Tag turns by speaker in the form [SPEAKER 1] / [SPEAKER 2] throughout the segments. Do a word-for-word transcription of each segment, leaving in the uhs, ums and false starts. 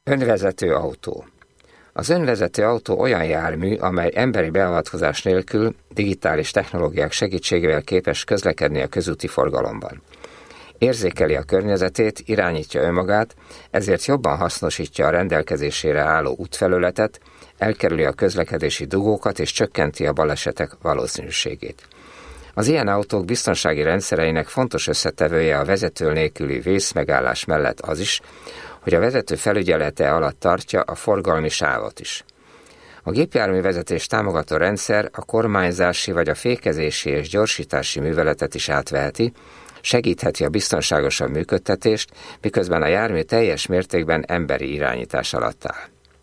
[SPEAKER 1] Önvezető autó. Az önvezető autó olyan jármű, amely emberi beavatkozás nélkül digitális technológiák segítségével képes közlekedni a közúti forgalomban. Érzékeli a környezetét, irányítja önmagát, ezért jobban hasznosítja a rendelkezésére álló útfelületet, elkerüli a közlekedési dugókat és csökkenti a balesetek valószínűségét. Az ilyen autók biztonsági rendszereinek fontos összetevője a vezető nélküli vészmegállás mellett az is, hogy a vezető felügyelete alatt tartja a forgalmi sávot is. A gépjárművezetés támogató rendszer a kormányzási vagy a fékezési és gyorsítási műveletet is átveheti, segítheti a biztonságosabb működtetést, miközben a jármű teljes mértékben emberi irányítás alatt áll.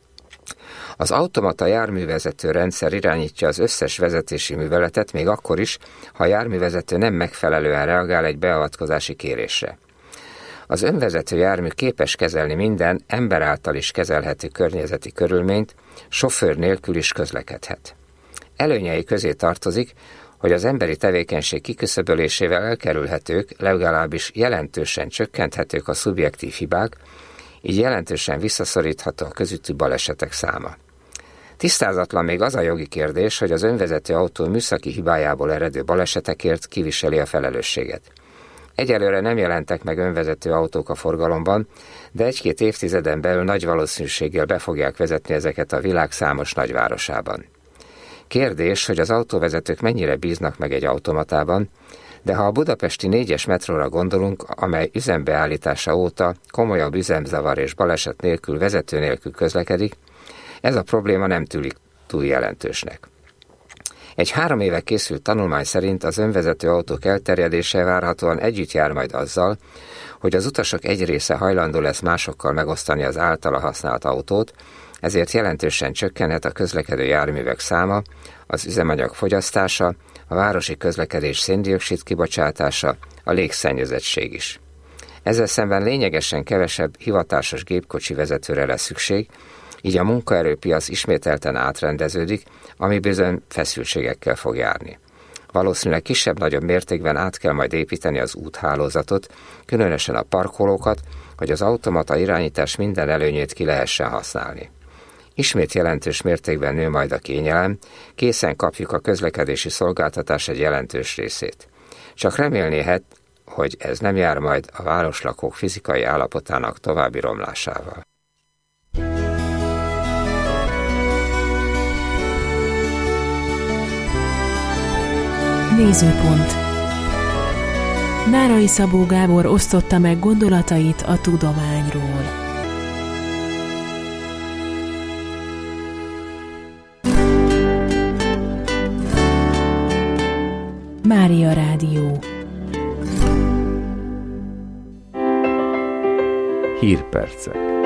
[SPEAKER 1] Az automata járművezető rendszer irányítja az összes vezetési műveletet, még akkor is, ha a járművezető nem megfelelően reagál egy beavatkozási kérésre. Az önvezető jármű képes kezelni minden ember által is kezelhető környezeti körülményt, sofőr nélkül is közlekedhet. Előnyei közé tartozik, hogy az emberi tevékenység kiküszöbölésével elkerülhetők, legalábbis jelentősen csökkenthetők a szubjektív hibák, így jelentősen visszaszorítható a közúti balesetek száma. Tisztázatlan még az a jogi kérdés, hogy az önvezető autó műszaki hibájából eredő balesetekért kiviseli a felelősséget. Egyelőre nem jelentek meg önvezető autók a forgalomban, de egy-két évtizeden belül nagy valószínűséggel be fogják vezetni ezeket a világ számos nagyvárosában. Kérdés, hogy az autóvezetők mennyire bíznak meg egy automatában, de ha a budapesti négyes metróra gondolunk, amely üzembeállítása óta komolyabb üzemzavar és baleset nélkül vezető nélkül közlekedik, ez a probléma nem tűnik túl jelentősnek. Egy három éve készült tanulmány szerint az önvezető autók elterjedése várhatóan együtt jár majd azzal, hogy az utasok egy része hajlandó lesz másokkal megosztani az általa használt autót, ezért jelentősen csökkenhet a közlekedő járművek száma, az üzemanyag fogyasztása, a városi közlekedés szén-dioxid kibocsátása, a légszennyezettség is. Ezzel szemben lényegesen kevesebb hivatásos gépkocsi vezetőre lesz szükség, így a munkaerőpiac ismételten átrendeződik, ami bizony feszültségekkel fog járni. Valószínűleg kisebb-nagyobb mértékben át kell majd építeni az úthálózatot, különösen a parkolókat, hogy az automata irányítás minden előnyét ki lehessen használni. Ismét jelentős mértékben nő majd a kényelem, készen kapjuk a közlekedési szolgáltatás egy jelentős részét. Csak remélnéhet, hogy ez nem jár majd a városlakók fizikai állapotának további romlásával.
[SPEAKER 2] Nézőpont. Nárai Szabó Gábor osztotta meg gondolatait a tudományról. Mária Rádió.
[SPEAKER 3] Hírpercek.